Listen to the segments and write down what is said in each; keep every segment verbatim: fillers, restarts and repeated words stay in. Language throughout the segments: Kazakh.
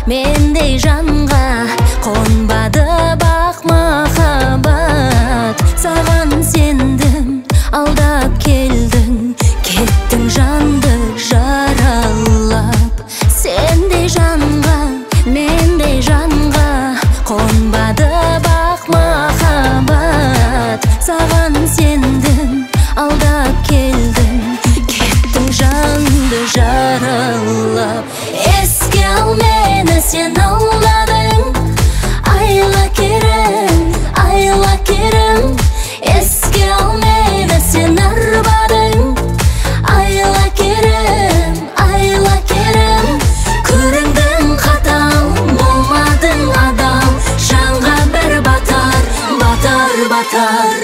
мендей жанға қонбады бақ махаббат. Саған сендім, алдап келдің, кеттің жанды жаралап. Сендей жанға, мендей жанға қонбады бақ махаббат. Саған сендім, алдап келдің, кеттің жанды жаралап. Еске ал мені, сен алдадың, айла керім, айла керім. Еске ал мені, сен арбадың, айла керім, айла керім. Көріндің қатал, болмадың адал, жанға бір батар, батар, батар.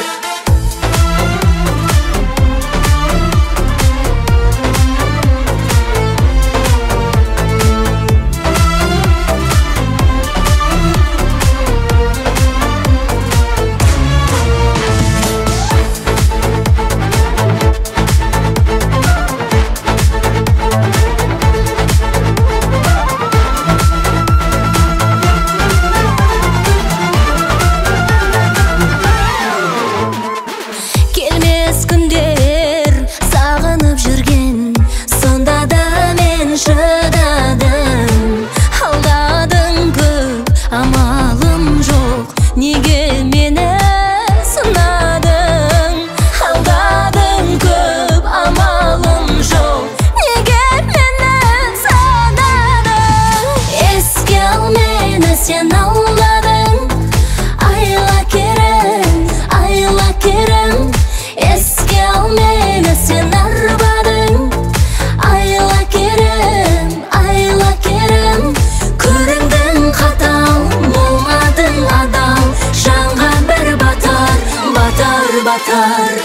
Шыдадым, алдадың көп, амалым жоқ, неге мені сынадың? Алдадың көп, амалым жоқ, неге мені сынадың? Еске ал мені, сен алдадың, айла керім, айла керім. Еске ал мені, сен арбадың, айла керім, айла керім. Көріндің қатал, болмадың адал, жанға бір батар, батар, батар.